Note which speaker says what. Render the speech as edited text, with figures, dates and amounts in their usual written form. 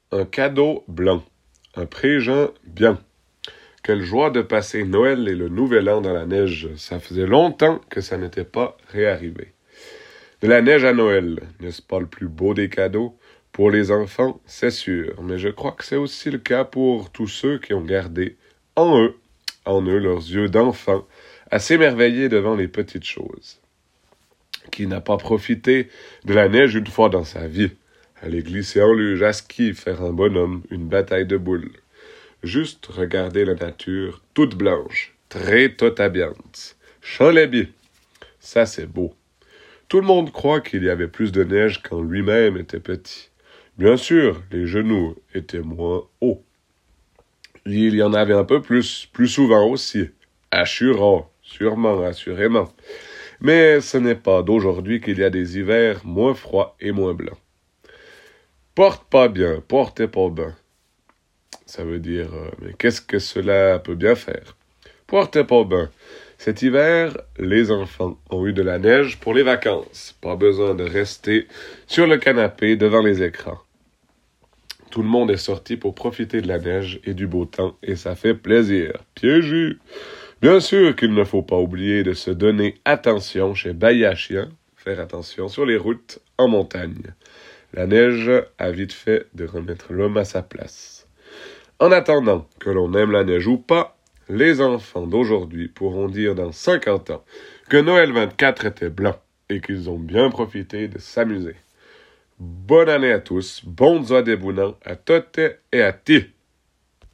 Speaker 1: un cadeau blanc, un présent bien. Quelle joie de passer Noël et le Nouvel An dans la neige. Ça faisait longtemps que ça n'était pas réarrivé. De la neige à Noël, n'est-ce pas le plus beau des cadeaux? Pour les enfants, c'est sûr, mais je crois que c'est aussi le cas pour tous ceux qui ont gardé en eux leurs yeux d'enfant, à s'émerveiller devant les petites choses. Qui n'a pas profité de la neige une fois dans sa vie? Aller glisser en luge, à ski, faire un bonhomme, une bataille de boules. Juste regarder la nature toute blanche, très totabiante. Chant-les-bies. Ça, c'est beau. Tout le monde croit qu'il y avait plus de neige quand lui-même était petit. Bien sûr, les genoux étaient moins hauts. Il y en avait un peu plus souvent aussi. Assurant, sûrement, assurément. Mais ce n'est pas d'aujourd'hui qu'il y a des hivers moins froids et moins blancs. Porte pas bien, portez pas bien. Ça veut dire, mais qu'est-ce que cela peut bien faire? Portez pas bien. Cet hiver, les enfants ont eu de la neige pour les vacances. Pas besoin de rester sur le canapé devant les écrans. Tout le monde est sorti pour profiter de la neige et du beau temps, et ça fait plaisir. Piégé! Bien sûr qu'il ne faut pas oublier de se donner attention chez Bayachien, faire attention sur les routes en montagne. La neige a vite fait de remettre l'homme à sa place. En attendant, que l'on aime la neige ou pas, les enfants d'aujourd'hui pourront dire dans 50 ans que Noël 24 était blanc et qu'ils ont bien profité de s'amuser. Bonne année à tous, bon Zoa de Bounan, à toutes et à ti.